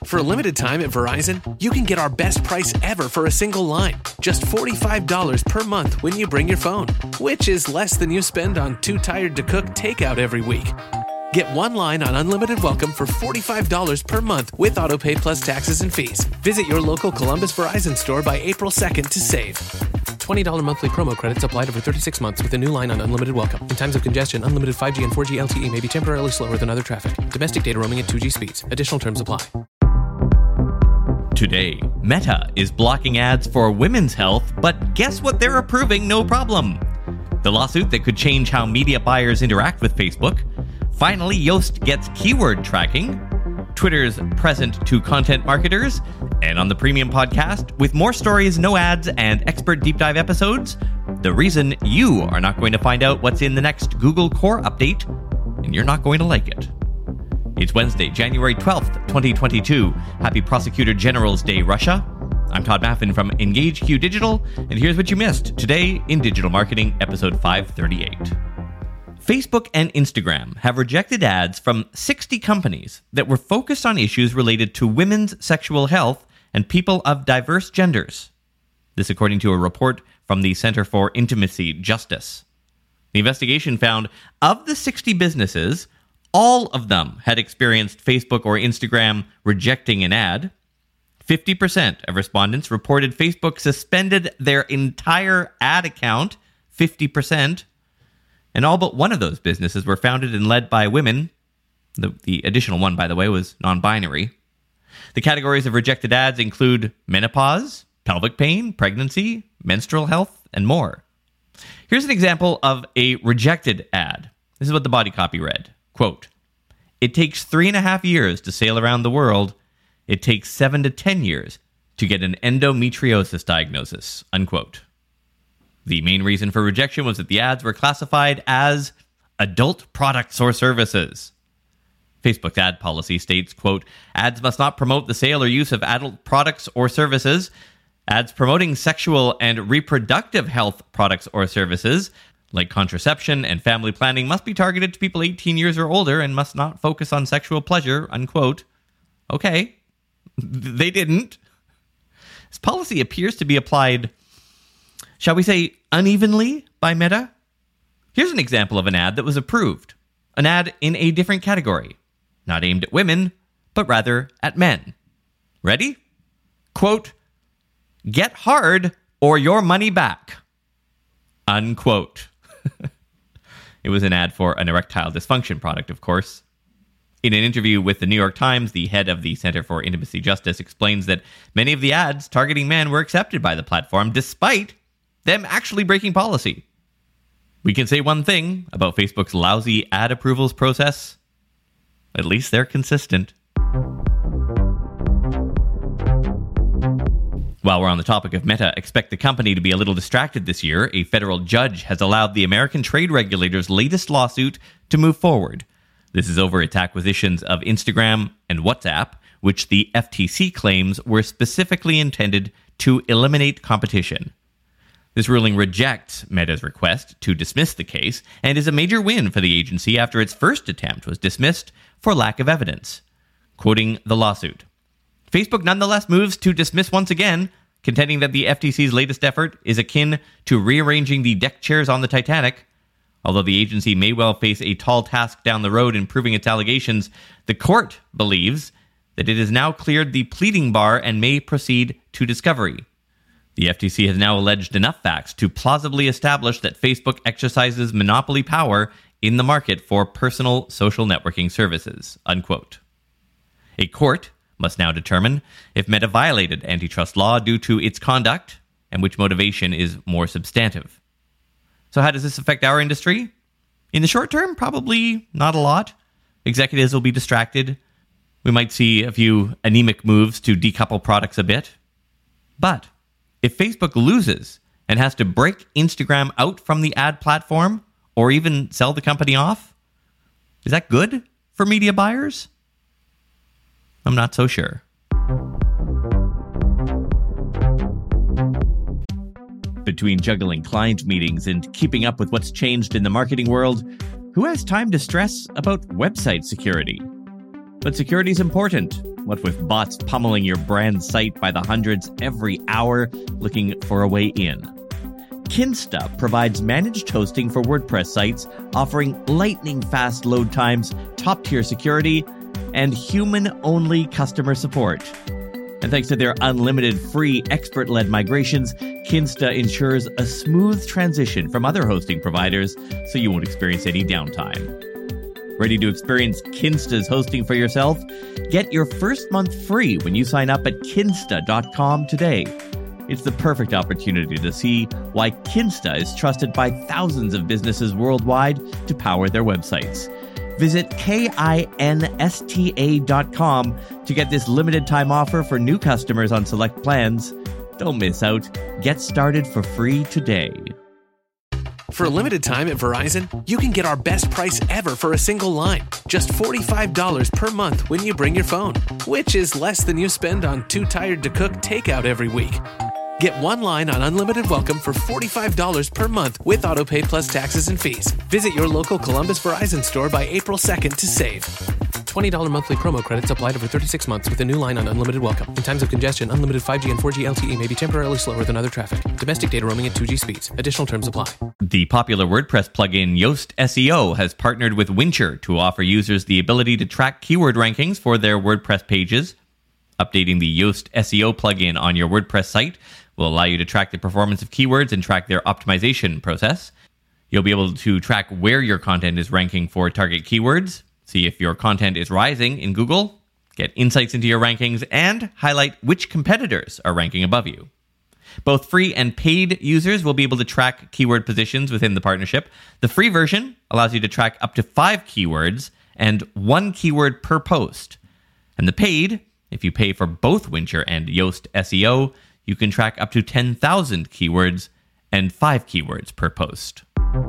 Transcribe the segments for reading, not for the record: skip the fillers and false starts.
For a limited time at Verizon, you can get our best price ever for a single line. Just $45 per month when you bring your phone, which is less than you spend on Too Tired to Cook takeout every week. Get one line on Unlimited Welcome for $45 per month with AutoPay plus taxes and fees. Visit your local Columbus Verizon store by April 2nd to save. $20 monthly promo credits applied over 36 months with a new line on Unlimited Welcome. In times of congestion, unlimited 5G and 4G LTE may be temporarily slower than other traffic. Domestic data roaming at 2G speeds. Additional terms apply. Today, Meta is blocking ads for women's health, but guess what they're approving no problem? The lawsuit that could change how media buyers interact with Facebook. Finally, Yoast gets keyword tracking. Twitter's present to content marketers. And on the Premium Podcast, with more stories, no ads, and expert deep dive episodes, the reason you are not going to find out what's in the next Google Core update, and you're not going to like it. It's Wednesday, January 12th, 2022. Happy Prosecutor General's Day, Russia. I'm Todd Maffin from EngageQ Digital, and here's what you missed today in Digital Marketing, episode 538. Facebook and Instagram have rejected ads from 60 companies that were focused on issues related to women's sexual health and people of diverse genders. This according to a report from the Center for Intimacy Justice. The investigation found of the 60 businesses, all of them had experienced Facebook or Instagram rejecting an ad. 50% of respondents reported Facebook suspended their entire ad account, 50%. And all but one of those businesses were founded and led by women. The additional one, by the way, was non-binary. The categories of rejected ads include menopause, pelvic pain, pregnancy, menstrual health, and more. Here's an example of a rejected ad. This is what the body copy read. Quote, "It takes 3.5 years to sail around the world. It takes 7 to 10 years to get an endometriosis diagnosis." Unquote. The main reason for rejection was that the ads were classified as adult products or services. Facebook's ad policy states, quote, "Ads must not promote the sale or use of adult products or services. Ads promoting sexual and reproductive health products or services, like contraception and family planning, must be targeted to people 18 years or older and must not focus on sexual pleasure," unquote. Okay, they didn't. This policy appears to be applied, shall we say, unevenly by Meta? Here's an example of an ad that was approved. An ad in a different category. Not aimed at women, but rather at men. Ready? Quote, "Get hard or your money back." Unquote. It was an ad for an erectile dysfunction product, of course. In an interview with the New York Times, the head of the Center for Intimacy Justice explains that many of the ads targeting men were accepted by the platform despite them actually breaking policy. We can say one thing about Facebook's lousy ad approvals process. At least they're consistent. While we're on the topic of Meta, expect the company to be a little distracted this year. A federal judge has allowed the American trade regulator's latest lawsuit to move forward. This is over its acquisitions of Instagram and WhatsApp, which the FTC claims were specifically intended to eliminate competition. This ruling rejects Meta's request to dismiss the case and is a major win for the agency after its first attempt was dismissed for lack of evidence. Quoting the lawsuit, Facebook nonetheless moves to dismiss once again, contending that the FTC's latest effort is akin to rearranging the deck chairs on the Titanic. Although the agency may well face a tall task down the road in proving its allegations, the court believes that it has now cleared the pleading bar and may proceed to discovery. The FTC has now alleged enough facts to plausibly establish that Facebook exercises monopoly power in the market for personal social networking services, unquote. A court must now determine if Meta violated antitrust law due to its conduct and which motivation is more substantive. So how does this affect our industry? In the short term, probably not a lot. Executives will be distracted. We might see a few anemic moves to decouple products a bit. But if Facebook loses and has to break Instagram out from the ad platform or even sell the company off, is that good for media buyers? I'm not so sure. Between juggling client meetings and keeping up with what's changed in the marketing world, who has time to stress about website security? But security is important, What with bots pummeling your brand site by the hundreds every hour, looking for a way in. Kinsta provides managed hosting for WordPress sites, offering lightning-fast load times, top-tier security, and human-only customer support. And thanks to their unlimited free expert-led migrations, Kinsta ensures a smooth transition from other hosting providers so you won't experience any downtime. Ready to experience Kinsta's hosting for yourself? Get your first month free when you sign up at kinsta.com today. It's the perfect opportunity to see why Kinsta is trusted by thousands of businesses worldwide to power their websites. Visit kinsta.com to get this limited time offer for new customers on select plans. Don't miss out. Get started for free today. For a limited time at Verizon, you can get our best price ever for a single line. Just $45 per month when you bring your phone, which is less than you spend on Too Tired to Cook takeout every week. Get one line on Unlimited Welcome for $45 per month with AutoPay plus taxes and fees. Visit your local Columbus Verizon store by April 2nd to save. $20 monthly promo credits applied over 36 months with a new line on Unlimited Welcome. In times of congestion, unlimited 5G and 4G LTE may be temporarily slower than other traffic. Domestic data roaming at 2G speeds. Additional terms apply. The popular WordPress plugin Yoast SEO has partnered with Wincher to offer users the ability to track keyword rankings for their WordPress pages. Updating the Yoast SEO plugin on your WordPress site will allow you to track the performance of keywords and track their optimization process. You'll be able to track where your content is ranking for target keywords, see if your content is rising in Google, get insights into your rankings, and highlight which competitors are ranking above you. Both free and paid users will be able to track keyword positions within the partnership. The free version allows you to track up to 5 keywords and 1 keyword per post. And the paid, if you pay for both Wincher and Yoast SEO, you can track up to 10,000 keywords and 5 keywords per post.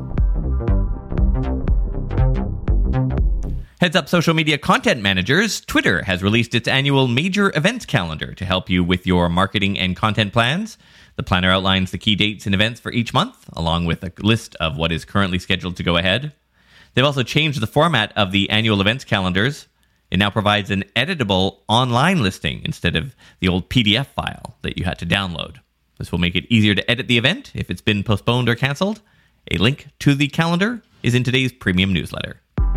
Heads up social media content managers, Twitter has released its annual major events calendar to help you with your marketing and content plans. The planner outlines the key dates and events for each month, along with a list of what is currently scheduled to go ahead. They've also changed the format of the annual events calendars. It now provides an editable online listing instead of the old PDF file that you had to download. This will make it easier to edit the event if it's been postponed or canceled. A link to the calendar is in today's premium newsletter.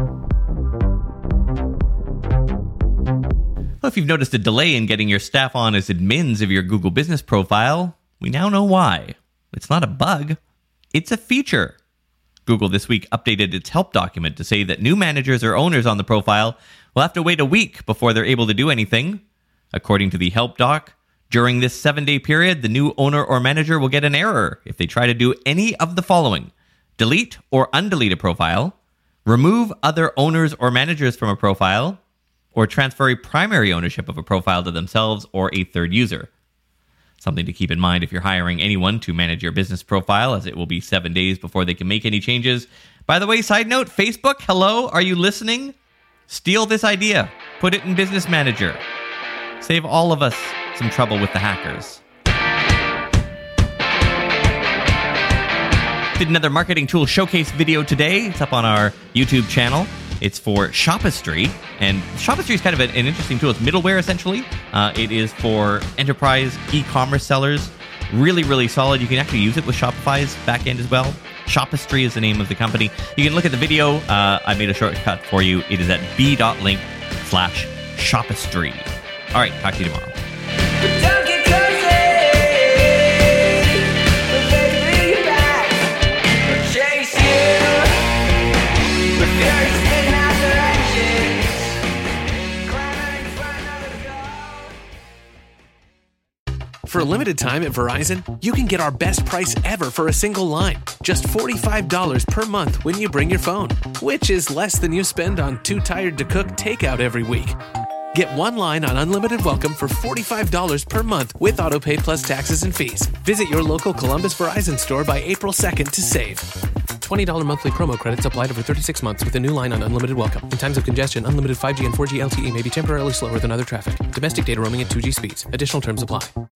Well, if you've noticed a delay in getting your staff on as admins of your Google Business profile, we now know why. It's not a bug, it's a feature. Google this week updated its help document to say that new managers or owners on the profile will have to wait a week before they're able to do anything. According to the help doc, during this 7-day period, the new owner or manager will get an error if they try to do any of the following: delete or undelete a profile, remove other owners or managers from a profile, or transfer a primary ownership of a profile to themselves or a third user. Something to keep in mind if you're hiring anyone to manage your business profile, as it will be 7 days before they can make any changes. By the way, side note, Facebook, hello, are you listening? Steal this idea. Put it in Business Manager. Save all of us some trouble with the hackers. Did another marketing tool showcase video today. It's up on our YouTube channel. It's for Shopistry, and Shopistry is kind of an interesting tool. It's middleware, essentially. It is for enterprise e-commerce sellers. Really, really solid. You can actually use it with Shopify's backend as well. Shopistry is the name of the company. You can look at the video. I made a shortcut for you. It is at b.link/Shopistry. All right, talk to you tomorrow. For a limited time at Verizon, you can get our best price ever for a single line. Just $45 per month when you bring your phone, which is less than you spend on Too Tired to Cook takeout every week. Get one line on Unlimited Welcome for $45 per month with AutoPay plus taxes and fees. Visit your local Columbus Verizon store by April 2nd to save. $20 monthly promo credits applied over 36 months with a new line on Unlimited Welcome. In times of congestion, unlimited 5G and 4G LTE may be temporarily slower than other traffic. Domestic data roaming at 2G speeds. Additional terms apply.